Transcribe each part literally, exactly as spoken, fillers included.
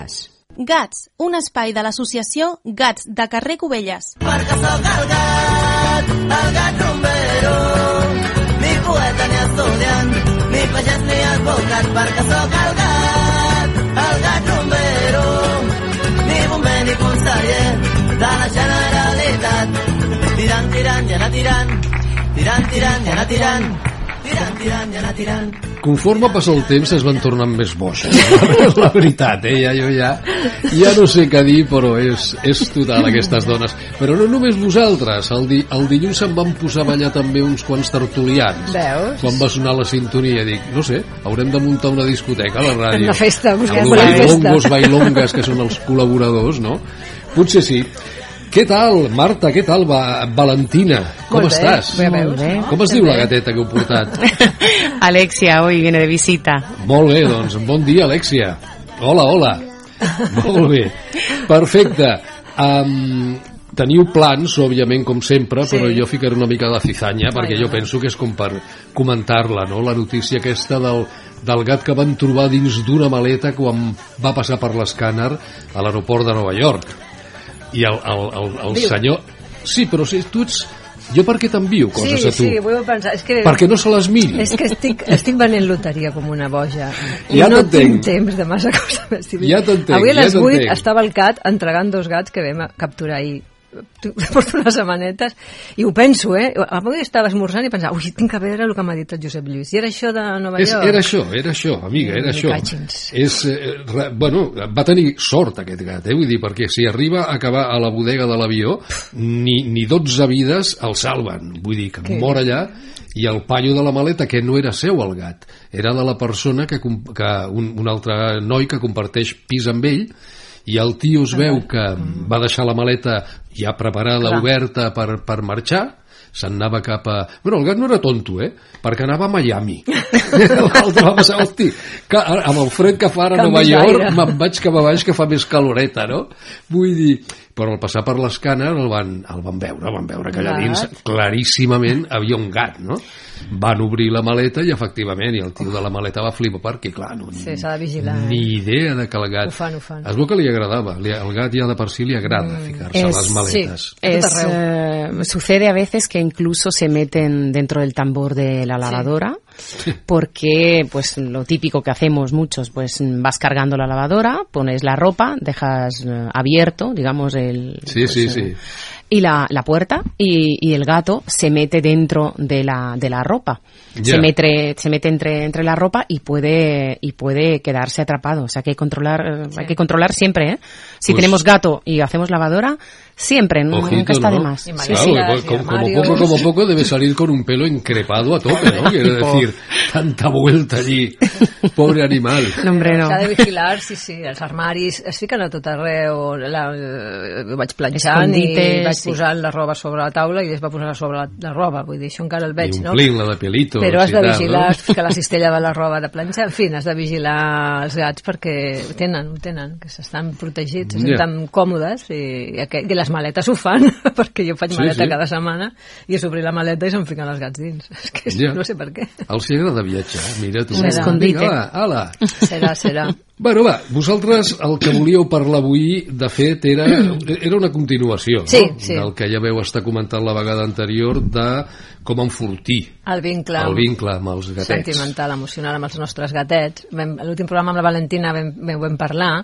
Gats, un espai de l'associació Gats de carrer Cubelles. Perquè sóc el gat, el gat rumbero, ni poeta ni estudiant, ni pagès ni advocat. Perquè sóc el gat, el gat rumbero, ni bomber ni conseller de la Generalitat. Tirant, tirant i anar tirant, tirant, tirant i anar tirant, tirant, tirant i anar tirant. Conforme passa el temps es van tornant més boixes, la veritat, eh? Ja, jo ja, ja no sé què dir, però és, és total aquestes dones. Però no només vosaltres, el, di, el dilluns se'n van posar a ballar també uns quants tertulians. Veus? Quan va sonar la sintonia, dic, no sé, haurem de muntar una discoteca a la ràdio. Una festa, busquem una festa. Bailongos, bailongas, que són els col·laboradors, no? Potser sí. Què tal, Marta? Què tal, va, Valentina? Com Molt bé, estàs? bé, veus, bé. no? Com es diu la gateta que heu portat? Alexia hoy viene de visita. Molt bé, doncs, bon dia, Alexia. Hola, hola. Molt bé. Perfecte. Um, teniu plans, òbviament, com sempre, Sí. però jo ficaré una mica de cizanya, perquè Ai, jo no. penso que és com per comentar-la, no? La notícia aquesta del, del gat que van trobar dins d'una maleta quan va passar per l'escàner a l'aeroport de Nova York. I el, el, el, el senyor... Sí, però si tu ets... Jo per què t'envio coses Sí, a tu? sí, ho he pensat. És que, Perquè no se les miri. és que estic, estic venent loteria com una boja. I Ja no t'entenc. tinc temps de massa cosa més. Ja t'entenc, Avui a les ja vuit t'entenc. estava el cat entregant dos gats que vam capturar ahir. Porto unes setmanetes i ho penso, eh? Avui estava esmorzant i pensava, ui, tinc que veure el que m'ha dit el Josep Lluís. I era això de Nova És, York. era això, era això, amiga, era Mm, això. cachins. És, eh, re, bueno, va tenir sort aquest gat, eh? Vull dir, perquè si arriba a acabar a la bodega de l'avió, ni, ni dotze vides el salven. Vull dir, que Que mor allà, i el paio de la maleta, que no era seu el gat, era de la persona que, com- que un, un altre noi que comparteix pis amb ell, i el tio es veu que va deixar la maleta ja preparada, Clar. oberta per, per marxar, se'n anava cap a... Bueno, el gat no era tonto, eh? Perquè anava a Miami. L'altre va passar, hosti, que, amb el fred que fa ara a Nova Canvis York, d'aire. me'n vaig cap a baix que fa més caloreta, no? Vull dir... Però al passar per l'escàner el van, el van veure, van veure que allà Gat. dins claríssimament havia un gat, no? Van obrir la maleta i efectivament, i el tio de la maleta va flipar perquè, clar, no, Sí, s'ha de vigilar, eh? ni idea de que el gat... Ho fan, ho fan. Es veu que li agradava, li, el gat ja de per si li agrada Mm. ficar-se a Es- les maletes. sí. A tot Es, eh, sucede a veces que incluso se meten dentro del tambor de la lavadora porque pues lo típico que hacemos muchos, pues vas cargando la lavadora, pones la ropa, dejas eh, abierto, digamos, el Sí, pues, sí, eh, sí. y la, la puerta y, y el gato se mete dentro de la, de la ropa. Ya. Se mete, se mete entre, entre la ropa y puede, y puede quedarse atrapado. O sea que hay que controlar, eh, hay que controlar siempre, ¿eh? Si Pues- tenemos gato y hacemos lavadora, siempre, no- Ojito, nunca está ¿no? de más. Y Sí, Claro, sí. maletas, como, y como armarios. poco, como poco debe salir con un pelo increpado a tope, ¿no? Quiero Tipo. decir, tanta vuelta allí, pobre animal. No, hombre, no. S'ha de vigilar, sí, sí, els armaris es fiquen a tot arreu, la, eh, vaig planxant i Escondites, vaig sí. posant la roba sobre la taula i després va posar sobre la, la roba, vull dir, això encara el veig, I no? omplint-la de pelitos. Però has i de tal, vigilar, no? has de ficar la cistella de la roba de planxar, en fi, has de vigilar els gats perquè ho tenen, ho tenen, que s'estan protegits, se Ja. senten còmodes i, i, aqu- i les maletes ho fan, perquè jo faig Sí, maleta sí. cada setmana i és obrir la maleta i se'n fiquen els gats dins. És que Ja. no sé per què. Els hi agrada viatjar, mira tu. Un escondite. Vinga, va, ala. Serà, serà. Bueno, va, vosaltres el que volíeu parlar avui, de fet, era, era una continuació, Sí, no? sí. Del que ja veu estar comentant la vegada anterior de com enfortir El vincle. el vincle amb els gatets. Sentimental, emocional amb els nostres gatets. Vam, a l'últim programa amb la Valentina vam, vam, vam parlar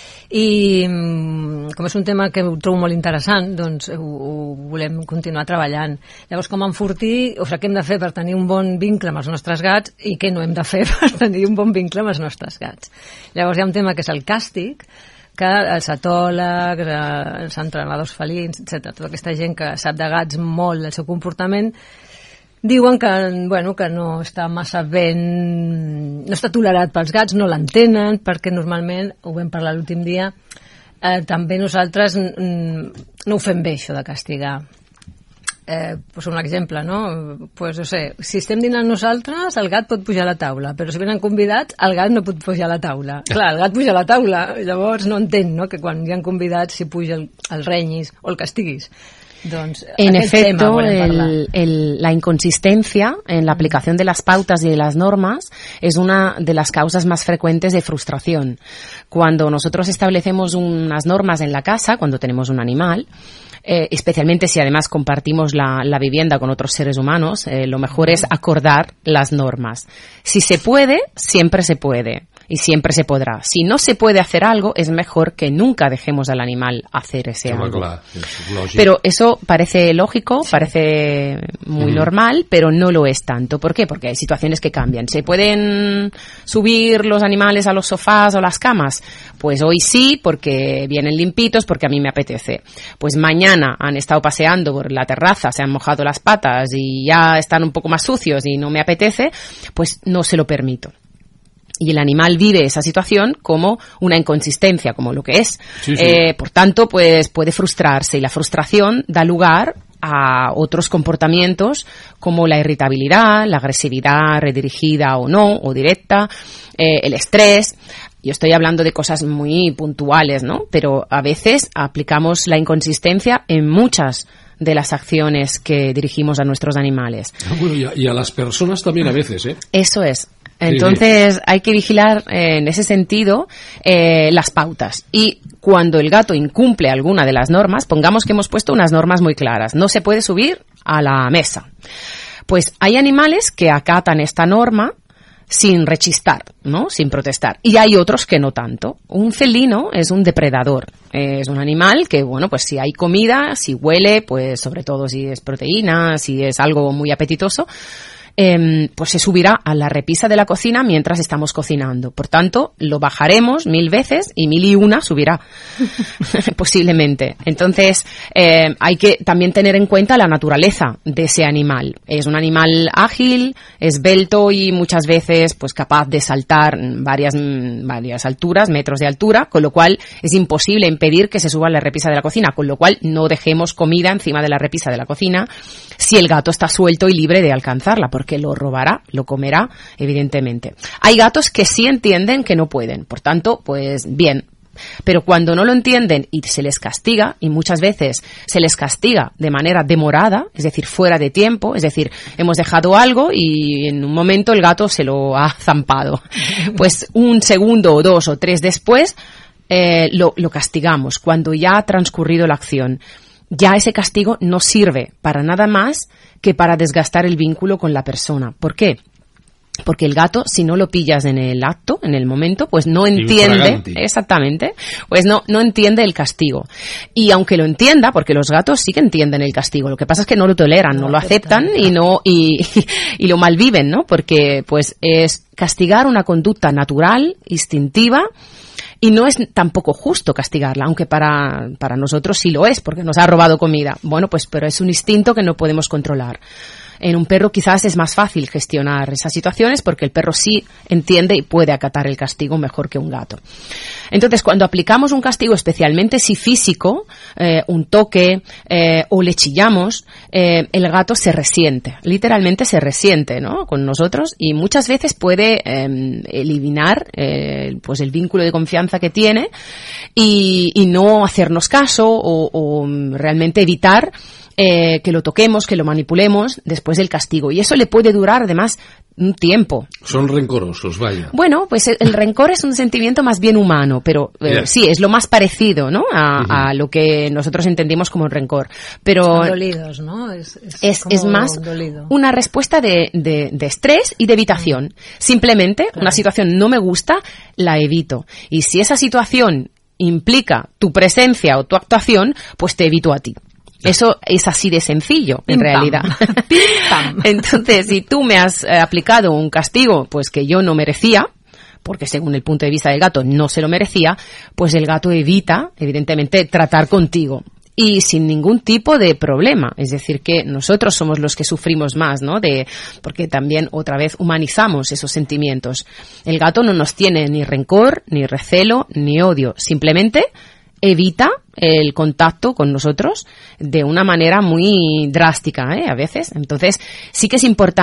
i mm, com és un tema que ho trobo molt interessant, doncs ho, ho volem continuar treballant. Llavors, com enfortir, o sigui, què hem de fer per tenir un bon vincle amb els nostres gats i què no hem de fer per tenir un bon vincle amb els nostres gats. Llavors hi ha un tema que és el càstig, que els etòlegs, eh, els entrenadors felins, etcètera, tota aquesta gent que sap de gats molt del seu comportament, diuen que, bueno, que no està massa ben... no està tolerat pels gats, no l'entenen, perquè normalment, ho vam parlar l'últim dia, eh, també nosaltres mm, no ho fem bé, això de castigar. Eh, pues un exemple, no? Pues, no sé, si estem dinant nosaltres, el gat pot pujar a la taula, però si venen convidats, el gat no pot pujar a la taula. Clar, el gat puja a la taula, llavors no entén, no?, que quan hi ha convidats, si puja el, el renyis o el castiguis. Doncs, en efecto, el, el, la inconsistencia en la aplicación de las pautas y de las normas es una de las causas más frecuentes de frustración. Cuando nosotros establecemos unas normas en la casa, cuando tenemos un animal, Eh, especialmente si además compartimos la, la vivienda con otros seres humanos, eh, lo mejor es acordar las normas. Si se puede, siempre se puede y siempre se podrá. Si no se puede hacer algo, es mejor que nunca dejemos al animal hacer ese Home, algo. clar, és lògic. Pero eso parece lógico, parece muy Mm. normal, pero no lo es tanto. ¿Por qué? Porque hay situaciones que cambian. ¿Se pueden subir los animales a los sofás o las camas? Pues hoy sí, porque vienen limpitos, porque a mí me apetece. Pues mañana han estado paseando por la terraza, se han mojado las patas y ya están un poco más sucios y no me apetece, pues no se lo permito. Y el animal vive esa situación como una inconsistencia, como lo que es. Sí, sí. Eh, por tanto, pues puede frustrarse y la frustración da lugar a otros comportamientos como la irritabilidad, la agresividad redirigida o no, o directa, eh, el estrés. Yo estoy hablando de cosas muy puntuales, ¿no? Pero a veces aplicamos la inconsistencia en muchas de las acciones que dirigimos a nuestros animales. Ah, bueno, y a, y a las personas también a veces, ¿eh? Eso es. Entonces, sí, sí. hay que vigilar eh, en ese sentido eh, las pautas. Y cuando el gato incumple alguna de las normas, pongamos que hemos puesto unas normas muy claras. No se puede subir a la mesa. Pues hay animales que acatan esta norma sin rechistar, ¿no? Sin protestar. Y hay otros que no tanto. Un felino es un depredador. Es un animal que, bueno, pues si hay comida, si huele, pues sobre todo si es proteína, si es algo muy apetitoso, Eh, pues se subirá a la repisa de la cocina mientras estamos cocinando. Por tanto, lo bajaremos mil veces y mil y una subirá, posiblemente. Entonces, eh, hay que también tener en cuenta la naturaleza de ese animal. Es un animal ágil, esbelto y muchas veces pues capaz de saltar varias, varias alturas, metros de altura, con lo cual es imposible impedir que se suba a la repisa de la cocina, con lo cual no dejemos comida encima de la repisa de la cocina si el gato está suelto y libre de alcanzarla, porque lo robará, lo comerá, evidentemente. Hay gatos que sí entienden que no pueden, por tanto, pues bien. Pero cuando no lo entienden y se les castiga, y muchas veces se les castiga de manera demorada, es decir, fuera de tiempo, es decir, hemos dejado algo y en un momento el gato se lo ha zampado. Pues un segundo o dos o tres después eh, lo, lo castigamos, cuando ya ha transcurrido la acción. Ya ese castigo no sirve para nada más que para desgastar el vínculo con la persona. ¿Por qué? Porque el gato, si no lo pillas en el acto, en el momento, pues no entiende, exactamente, pues no, no entiende el castigo. Y aunque lo entienda, porque los gatos sí que entienden el castigo, lo que pasa es que no lo toleran, no, no lo aceptan y no, y, y, y lo malviven, ¿no? Porque, pues, es castigar una conducta natural, instintiva. Y no es tampoco justo castigarla, aunque para, para nosotros sí lo es, porque nos ha robado comida. Bueno, pues, pero es un instinto que no podemos controlar. En un perro quizás es más fácil gestionar esas situaciones porque el perro sí entiende y puede acatar el castigo mejor que un gato. Entonces, cuando aplicamos un castigo, especialmente si físico, eh, un toque eh, o le chillamos, eh, el gato se resiente, literalmente se resiente, ¿no? Con nosotros y muchas veces puede eh, eliminar eh, pues el vínculo de confianza que tiene y, y no hacernos caso o, o realmente evitar Eh, que lo toquemos, que lo manipulemos después del castigo. Y eso le puede durar, además, un tiempo. Son rencorosos, vaya. Bueno, pues el, el rencor es un sentimiento más bien humano, pero eh, yeah. sí, es lo más parecido, ¿no? A, uh-huh. a lo que nosotros entendimos como rencor. Pero Son dolidos, ¿no? Es, es, es, es más dolido. Una respuesta de, de, de estrés y de evitación. Uh-huh. Simplemente, claro. Una situación no me gusta, la evito. Y si esa situación implica tu presencia o tu actuación, pues te evito a ti. Eso es así de sencillo, en Pim, realidad. Pim, pam. Entonces, si tú me has eh, aplicado un castigo pues que yo no merecía, porque según el punto de vista del gato no se lo merecía, pues el gato evita, evidentemente, tratar contigo. Y sin ningún tipo de problema. Es decir, que nosotros somos los que sufrimos más, ¿no? De, porque también, otra vez, humanizamos esos sentimientos. El gato no nos tiene ni rencor, ni recelo, ni odio. Simplemente evita el contacto con nosotros de una manera muy drástica, ¿eh? A veces. Entonces, sí que es importante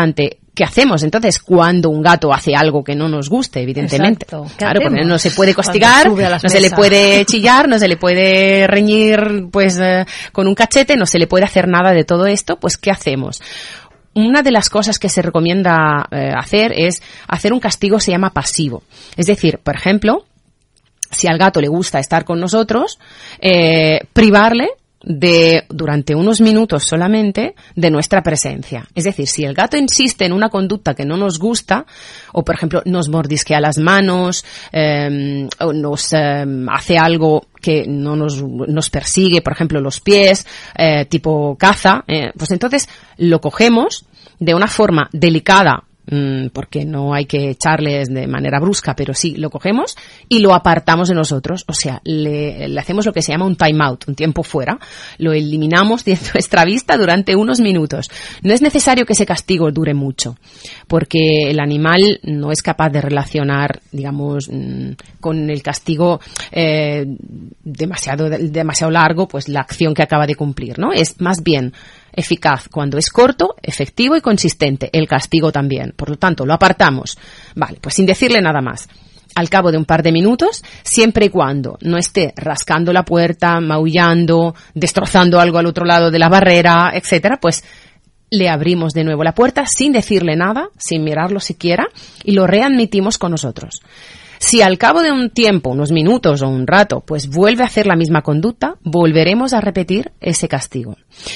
¿qué hacemos entonces cuando un gato hace algo que no nos guste, evidentemente? Exacto. Claro, porque no se puede castigar, no mesas? se le puede chillar, no se le puede reñir pues eh, con un cachete, no se le puede hacer nada de todo esto, pues ¿qué hacemos? Una de las cosas que se recomienda eh, hacer es hacer un castigo, se llama pasivo. Es decir, por ejemplo, si al gato le gusta estar con nosotros, eh, privarle de durante unos minutos solamente de nuestra presencia. Es decir, si el gato insiste en una conducta que no nos gusta, o por ejemplo nos mordisquea las manos, eh, o nos eh, hace algo que no nos, nos persigue, por ejemplo los pies, eh, tipo caza, eh, pues entonces lo cogemos de una forma delicada, porque no hay que echarles de manera brusca, pero sí lo cogemos y lo apartamos de nosotros, o sea, le, le hacemos lo que se llama un time out, un tiempo fuera, lo eliminamos de nuestra vista durante unos minutos. No es necesario que ese castigo dure mucho, porque el animal no es capaz de relacionar, digamos, con el castigo eh, demasiado, demasiado largo, pues la acción que acaba de cumplir, ¿no? Es más bien eficaz cuando es corto, efectivo y consistente. El castigo también. Por lo tanto, lo apartamos. Vale, pues sin decirle nada más. Al cabo de un par de minutos, siempre y cuando no esté rascando la puerta, maullando, destrozando algo al otro lado de la barrera, etcétera, pues le abrimos de nuevo la puerta sin decirle nada, sin mirarlo siquiera, y lo readmitimos con nosotros. Si al cabo de un tiempo, unos minutos o un rato, pues vuelve a hacer la misma conducta, volveremos a repetir ese castigo.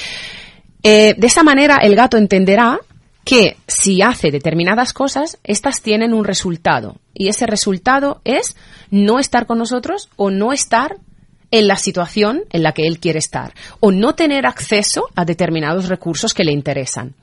Eh, de esa manera el gato entenderá que si hace determinadas cosas, estas tienen un resultado. Y ese resultado es no estar con nosotros o no estar en la situación en la que él quiere estar. O no tener acceso a determinados recursos que le interesan.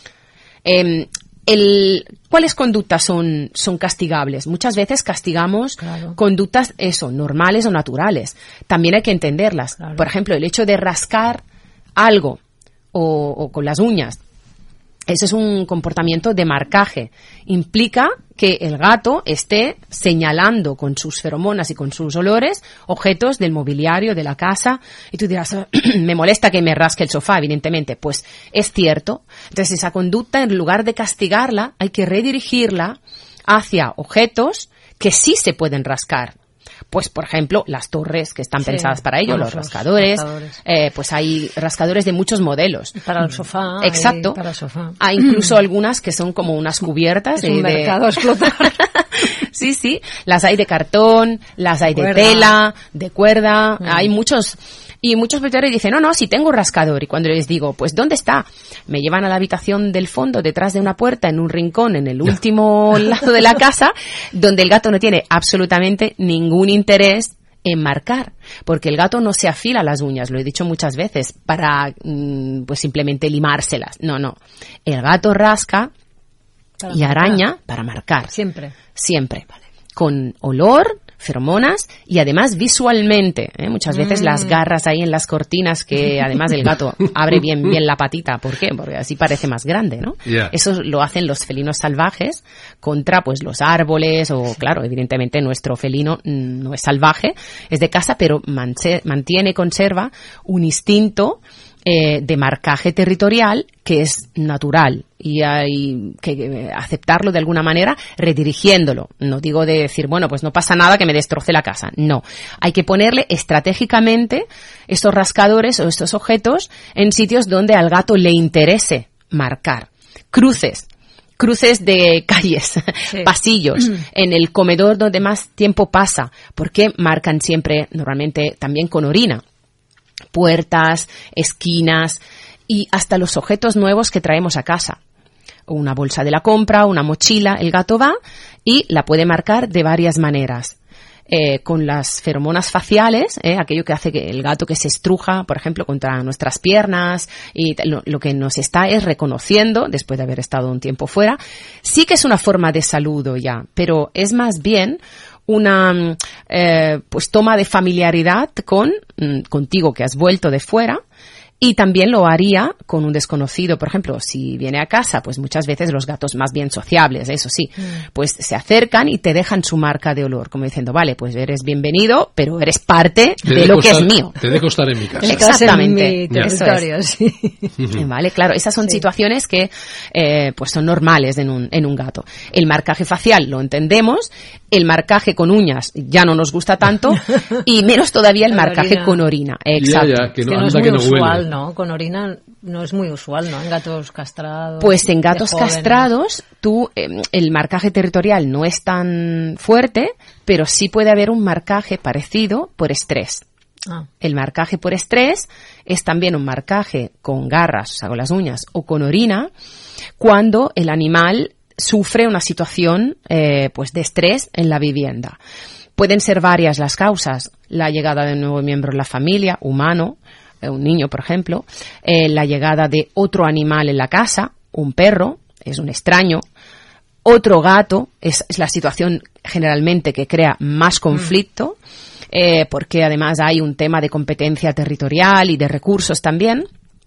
Eh, el, ¿Cuáles conductas son, son castigables? Muchas veces castigamos claro. conductas, eso, normales o naturales. También hay que entenderlas. Claro. Por ejemplo, el hecho de rascar algo O, o con las uñas. Eso es un comportamiento de marcaje. Implica que el gato esté señalando con sus feromonas y con sus olores objetos del mobiliario, de la casa. Y tú dirás, me molesta que me rasque el sofá, evidentemente. Pues es cierto. Entonces esa conducta, en lugar de castigarla, hay que redirigirla hacia objetos que sí se pueden rascar. Pues, por ejemplo, las torres que están sí, pensadas para ello, los rascadores, rascadores. Eh, pues hay rascadores de muchos modelos. Para el sofá. Exacto. Para el sofá. Hay incluso algunas que son como unas cubiertas. Es un de, mercado a explotar. Sí, sí. Las hay de cartón, las hay de cuerda. tela, de cuerda. Mm. Hay muchos. Y muchos propietarios dicen, no, no, sí tengo rascador. Y cuando les digo, pues, ¿dónde está? Me llevan a la habitación del fondo, detrás de una puerta, en un rincón, en el último lado de la casa, donde el gato no tiene absolutamente ningún interés en marcar. Porque el gato no se afila las uñas, lo he dicho muchas veces, para, pues, simplemente limárselas. No, no. El gato rasca para y marcar. araña para marcar. Siempre. Siempre. Vale. Con olor, feromonas y además visualmente, ¿eh? Muchas veces mm. las garras ahí en las cortinas que además el gato abre bien bien la patita. ¿Por qué? Porque así parece más grande, ¿no? Yeah. Eso lo hacen los felinos salvajes contra pues los árboles o, claro, evidentemente nuestro felino no es salvaje, es de casa, pero mantiene, conserva un instinto Eh, de marcaje territorial que es natural y hay que aceptarlo de alguna manera redirigiéndolo. No digo de decir, bueno, pues no pasa nada que me destroce la casa. No. Hay que ponerle estratégicamente estos rascadores o estos objetos en sitios donde al gato le interese marcar. Cruces. Cruces de calles, sí. pasillos, en el comedor donde más tiempo pasa, porque marcan siempre, normalmente también con orina. Puertas, esquinas y hasta los objetos nuevos que traemos a casa. Una bolsa de la compra, una mochila, el gato va y la puede marcar de varias maneras. Eh, con las feromonas faciales, eh, aquello que hace que el gato que se estruja, por ejemplo, contra nuestras piernas y lo, lo que nos está es reconociendo después de haber estado un tiempo fuera. Sí que es una forma de saludo ya, pero es más bien una eh, pues toma de familiaridad con contigo que has vuelto de fuera Y también lo haría con un desconocido, por ejemplo, si viene a casa, pues muchas veces los gatos más bien sociables, eso sí, mm. pues se acercan y te dejan su marca de olor, como diciendo, vale, pues eres bienvenido, pero eres parte te de lo que estar, es mío. Te dejo estar en mi casa. Exactamente. En mi territorio, es. sí. Vale, claro, esas son sí. situaciones que eh, pues son normales en un, en un gato. El marcaje facial lo entendemos, el marcaje con uñas ya no nos gusta tanto y menos todavía el la marcaje orina. con orina. Exacto. Ya, ya, que no, es que no es anda muy que no usual, huele. ¿no? Con orina no es muy usual, ¿no? En gatos castrados. Pues en gatos castrados, tú, eh, el marcaje territorial no es tan fuerte, pero sí puede haber un marcaje parecido por estrés. Ah. El marcaje por estrés es también un marcaje con garras, o sea, con las uñas, o con orina, cuando el animal sufre una situación eh, pues de estrés en la vivienda. Pueden ser varias las causas: la llegada de un nuevo miembro en la familia, humano, eh, un niño, por ejemplo, eh, la llegada de otro animal en la casa, un perro, es un extraño, otro gato, es, es la situación generalmente que crea más conflicto, eh, porque además hay un tema de competencia territorial y de recursos también,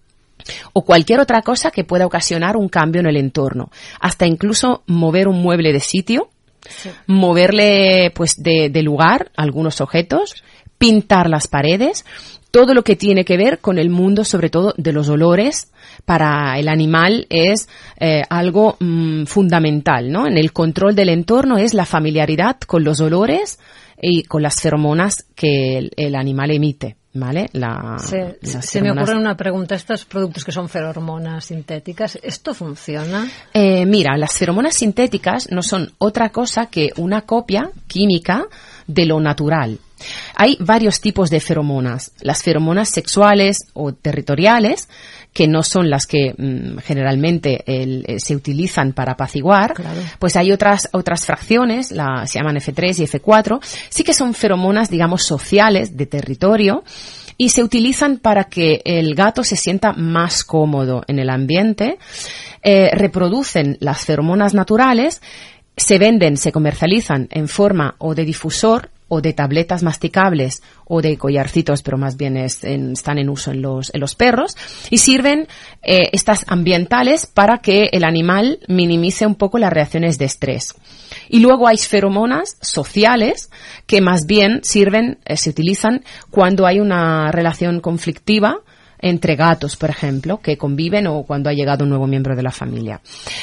o cualquier otra cosa que pueda ocasionar un cambio en el entorno, hasta incluso mover un mueble de sitio, sí. moverle pues de, de lugar algunos objetos, pintar las paredes, todo lo que tiene que ver con el mundo, sobre todo de los olores. Para el animal es eh, algo mmm, fundamental, ¿no? En el control del entorno es la familiaridad con los olores y con las feromonas que el, el animal emite, ¿vale? La, se, se me ocurre una pregunta: estos productos que son feromonas sintéticas, ¿esto funciona? Eh, mira, las feromonas sintéticas no son otra cosa que una copia química de lo natural. Hay varios tipos de feromonas. Las feromonas sexuales o territoriales, que no son las que mmm, generalmente el, eh, se utilizan para apaciguar, claro. Pues hay otras otras fracciones, la, se llaman efe tres y efe cuatro, sí que son feromonas, digamos, sociales, de territorio, y se utilizan para que el gato se sienta más cómodo en el ambiente. Eh, reproducen las feromonas naturales, se venden, se comercializan en forma o de difusor o de tabletas masticables o de collarcitos, pero más bien es en, están en uso en los, en los perros, y sirven eh, estas ambientales para que el animal minimice un poco las reacciones de estrés. Y luego hay feromonas sociales que más bien sirven, eh, se utilizan cuando hay una relación conflictiva entre gatos, por ejemplo, que conviven, o cuando ha llegado un nuevo miembro de la familia.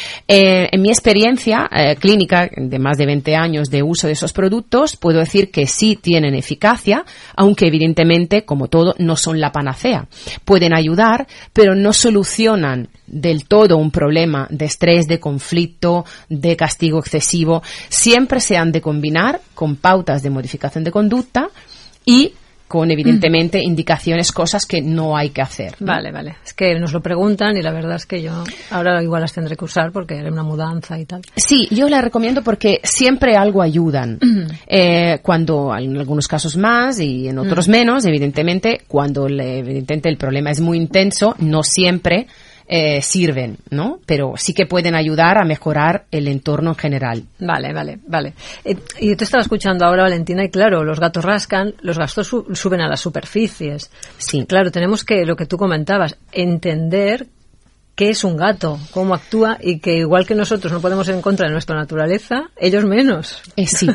Eh, en mi experiencia eh, clínica de más de veinte años de uso de esos productos, puedo decir que sí tienen eficacia, aunque evidentemente, como todo, no son la panacea. Pueden ayudar, pero no solucionan del todo un problema de estrés, de conflicto, de castigo excesivo. Siempre se han de combinar con pautas de modificación de conducta y con, evidentemente, indicaciones, cosas que no hay que hacer, ¿no? Vale, vale. Es que nos lo preguntan y la verdad es que yo ahora igual las tendré que usar porque haré una mudanza y tal. Sí, yo las recomiendo porque siempre algo ayudan. Uh-huh. Eh, cuando, en algunos casos más y en otros uh-huh. menos, evidentemente, cuando le, evidentemente el problema es muy intenso, no siempre Eh, sirven, ¿no? Pero sí que pueden ayudar a mejorar el entorno en general. Vale, vale, vale. Eh, y yo te estaba escuchando ahora, Valentina, y claro, los gatos rascan, los gatos su- suben a las superficies. Sí. Claro, tenemos que, lo que tú comentabas, entender qué es un gato, cómo actúa, y que igual que nosotros no podemos ir en contra de nuestra naturaleza, ellos menos. Eh, sí,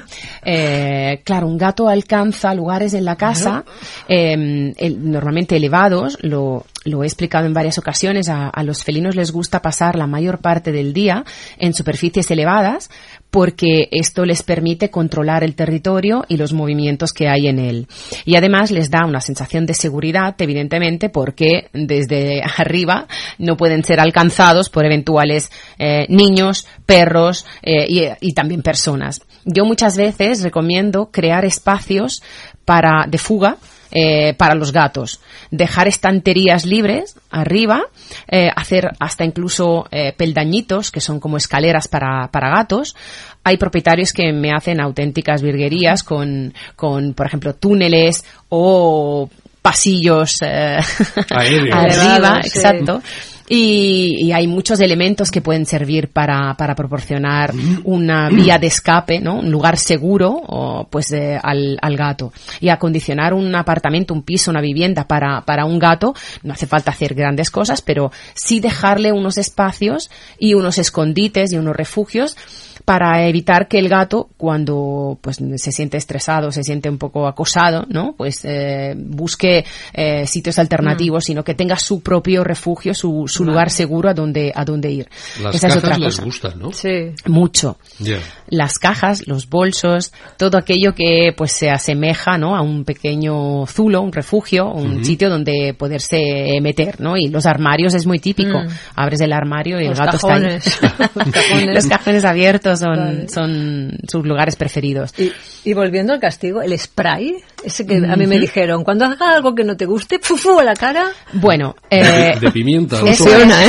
eh, claro, un gato alcanza lugares en la casa, eh, el, normalmente elevados, lo, lo he explicado en varias ocasiones, a, a los felinos les gusta pasar la mayor parte del día en superficies elevadas, porque esto les permite controlar el territorio y los movimientos que hay en él. Y además les da una sensación de seguridad, evidentemente, porque desde arriba no pueden ser alcanzados por eventuales eh, niños, perros eh, y, y también personas. Yo muchas veces recomiendo crear espacios para de fuga Eh, para los gatos, dejar estanterías libres arriba, eh, hacer hasta incluso eh, peldañitos que son como escaleras para, para gatos. Hay propietarios que me hacen auténticas virguerías con, con por ejemplo, túneles o pasillos eh, Aéreos. arriba, Sí. exacto. y, y hay muchos elementos que pueden servir para, para proporcionar una vía de escape, ¿no? Un lugar seguro o, pues, eh, al, al gato. Y acondicionar un apartamento, un piso, una vivienda para, para un gato, no hace falta hacer grandes cosas, pero sí dejarle unos espacios y unos escondites y unos refugios para evitar que el gato, cuando pues se siente estresado, se siente un poco acosado, ¿no? Pues eh, busque eh, sitios alternativos, mm. sino que tenga su propio refugio, su, su lugar seguro a donde a donde ir. Las Esa cajas es otra les cosa. gustan, ¿no? Sí. Mucho. Yeah. Las cajas, los bolsos, todo aquello que pues se asemeja, ¿no? A un pequeño zulo, un refugio, un uh-huh. sitio donde poderse meter, ¿no? Y los armarios es muy típico. Mm. Abres el armario y los el gato cajones. está ahí. los, cajones. Los cajones abiertos son, vale. son sus lugares preferidos. Y, y volviendo al castigo, el spray, ese que uh-huh. a mí me dijeron, cuando haga algo que no te guste, fufu a la cara. Bueno, eh, de, de pimienta. Funciona, ¿eh?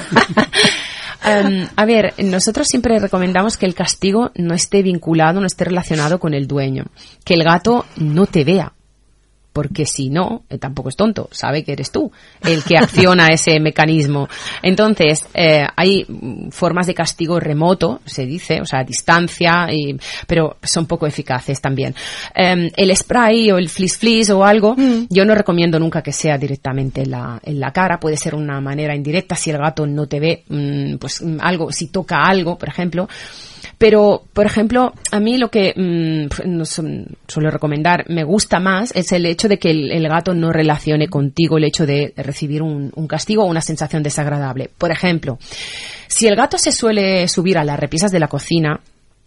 Um, a ver, nosotros siempre recomendamos que el castigo no esté vinculado, no esté relacionado con el dueño. Que el gato no te vea. Porque si no, eh, tampoco es tonto, sabe que eres tú el que acciona ese mecanismo. Entonces, eh, hay formas de castigo remoto, se dice, o sea, a distancia, y, pero son poco eficaces también. Eh, el spray o el flis flis o algo, mm. yo no recomiendo nunca que sea directamente en la, en la cara, puede ser una manera indirecta si el gato no te ve, mmm, pues algo, si toca algo, por ejemplo. Pero, por ejemplo, a mí lo que mmm, no suelo recomendar, me gusta más, es el hecho de que el, el gato no relacione contigo el hecho de recibir un, un castigo o una sensación desagradable. Por ejemplo, si el gato se suele subir a las repisas de la cocina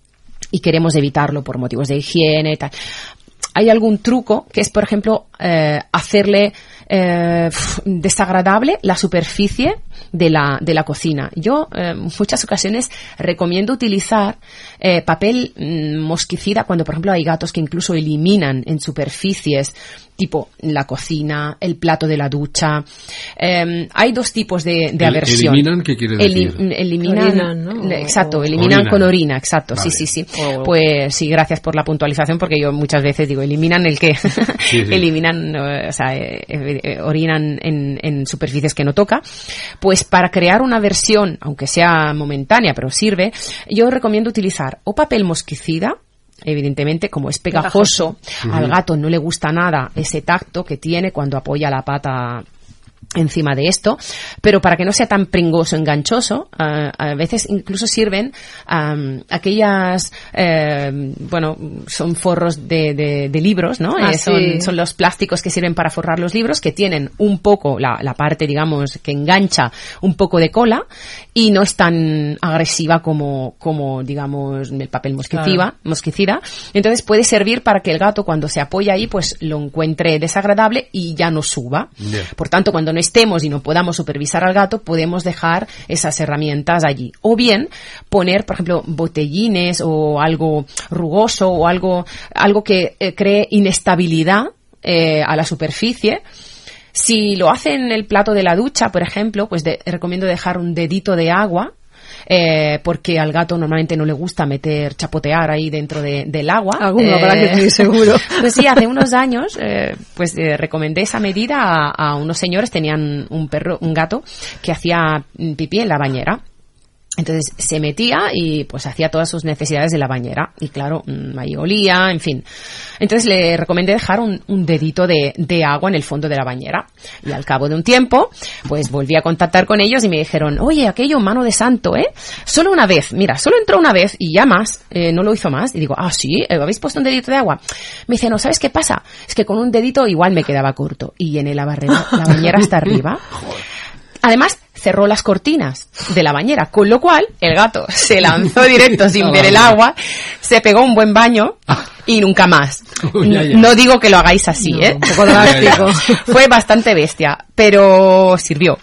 y queremos evitarlo por motivos de higiene y tal, hay algún truco que es, por ejemplo, eh, hacerle eh, desagradable la superficie de la de la cocina. Yo en eh, muchas ocasiones recomiendo utilizar eh, papel mmm, mosquicida cuando, por ejemplo, hay gatos que incluso eliminan en superficies tipo la cocina, el plato de la ducha. Eh, hay dos tipos de, de El, aversión. ¿Eliminan qué quiere decir? Eli, eliminan, orinan, ¿no? Exacto, o, eliminan orinan. con orina, exacto, Vale. sí, sí, sí. O, pues sí, gracias por la puntualización, porque yo muchas veces digo, eliminan el que, sí, sí. eliminan, o sea, eh, eh, orinan en, en superficies que no toca. Pues para crear una versión, aunque sea momentánea, pero sirve, yo recomiendo utilizar o papel mosquicida, evidentemente, como es pegajoso, Uh-huh. al gato no le gusta nada ese tacto que tiene cuando apoya la pata encima de esto, pero para que no sea tan pringoso, enganchoso, uh, a veces incluso sirven um, aquellas, uh, bueno, son forros de, de, de libros, ¿no? Ah, eh, son, sí. son los plásticos que sirven para forrar los libros, que tienen un poco, la, la parte, digamos, que engancha un poco de cola y no es tan agresiva como, como digamos, el papel mosquicida, claro. mosquicida. Entonces puede servir para que el gato, cuando se apoya ahí, pues lo encuentre desagradable y ya no suba. Yeah. Por tanto, cuando no estemos y no podamos supervisar al gato, podemos dejar esas herramientas allí. O bien poner, por ejemplo, botellines o algo rugoso o algo, algo que eh, cree inestabilidad eh, a la superficie. Si lo hace en el plato de la ducha, por ejemplo, pues de, recomiendo dejar un dedito de agua. Eh, porque al gato normalmente no le gusta meter, chapotear ahí dentro de, del agua. Alguno eh, habrá que estoy seguro. Pues sí, hace unos años, eh, pues eh, recomendé esa medida a, a unos señores, tenían un perro, un gato que hacía pipí en la bañera. Entonces se metía y pues hacía todas sus necesidades de la bañera. Y claro, ahí olía, en fin. Entonces le recomendé dejar un, un dedito de, de agua en el fondo de la bañera. Y al cabo de un tiempo, pues volví a contactar con ellos y me dijeron, oye, aquello mano de santo, ¿eh? Solo una vez, mira, solo entró una vez y ya más, eh, no lo hizo más. Y digo, ah, sí, ¿habéis puesto un dedito de agua? Me dice, no, ¿sabes qué pasa? Es que con un dedito igual me quedaba corto. Y llené la barrera, la bañera hasta arriba. Además, cerró las cortinas de la bañera, con lo cual el gato se lanzó directo sin ver el agua, se pegó un buen baño y nunca más. Uy, ya, ya. No digo que lo hagáis así, no, ¿eh? Un poco drástico. Fue bastante bestia, pero sirvió.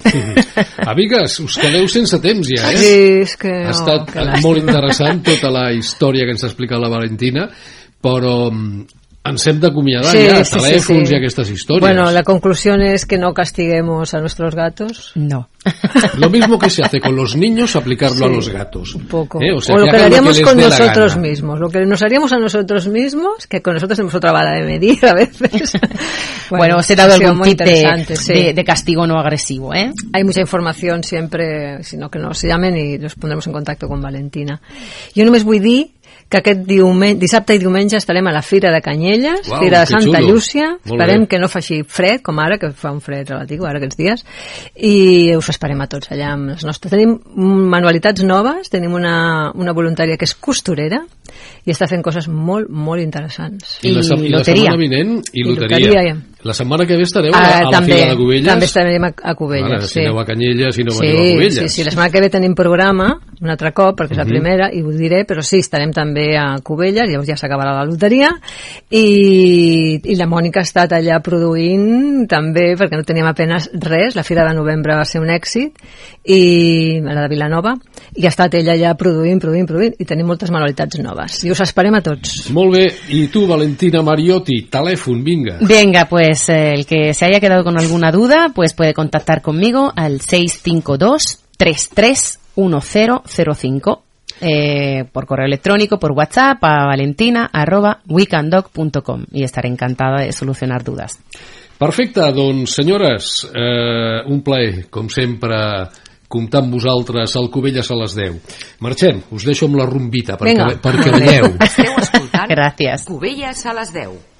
Amigues, us quedeu sense temps ja, eh? Sí, és que ha no, estat que molt interessant tota la història que ens ha explicat la Valentina, però ens hem d'acomiadar Sí, ja, sí, telèfons sí, sí. i aquestes històries. Bueno, la conclusión es que no castiguemos a nuestros gatos. No. Lo mismo que se hace con los niños, aplicarlo Sí, a los gatos. Un poco. ¿Eh? O sea, o lo que que hagan lo haríamos que les con dé la nosotros gana. mismos. Lo que nos haríamos a nosotros mismos, que con nosotros tenemos otra vara de medir a veces. Bueno, os he dado ha sido algún muy tip de, interesante, sí. de, de castigo no agresivo, ¿eh? Hay mucha información siempre, sino que nos llamen i nos pondremos en contacte con Valentina. Jo només vull dir que aquest diumenge, dissabte i diumenge estarem a la Fira de Canyelles, Uau, Fira de que Santa xulo. Llúcia. Molt Esperem bé. que no faci fred, com ara, que fa un fred relatiu ara aquests dies, i us esperem a tots allà amb les nostres. Tenim manualitats noves, tenim una, una voluntària que és costurera i està fent coses molt, molt interessants. I la, se- i la loteria. setmana vinent, i I loteria. loteria, ja. La setmana que ve estareu a, Ah, la- a la també, Fira de Cubelles. també estarem a, a Cubelles, Vale, sí. si aneu a Canyelles, si no Sí, veniu a Cubelles. sí, sí, la setmana que ve tenim programa, un altre cop, perquè és la Mhm. primera, i ho diré, però sí, estarem també a Cubelles, llavors ja s'acabarà la loteria, i, i la Mònica ha estat allà produint també, perquè no teníem apenas res, la Fira de Novembre va ser un èxit, i la de Vilanova, i ha estat ella allà produint, produint, produint, i tenim moltes manualitats noves. I us esperem a tots. Molt bé, i tu, Valentina Mariotti, telèfon, vinga. Venga, pues eh, el que se haya quedado con alguna duda, pues puede contactar conmigo al seis cinco dos, tres tres uno cero cero cinco. Eh, por correo electrónico, por WhatsApp, a valentina arroba weekenddoc punto com, y estaré encantada de solucionar dudas. Perfecte, doncs, senyores, eh, un plaer, com sempre, comptar amb vosaltres al Cubelles a les deu. Marxem, us deixo amb la rumbita perquè, Vinga. perquè veieu. Esteu escoltant Gracias. Cubelles a les deu.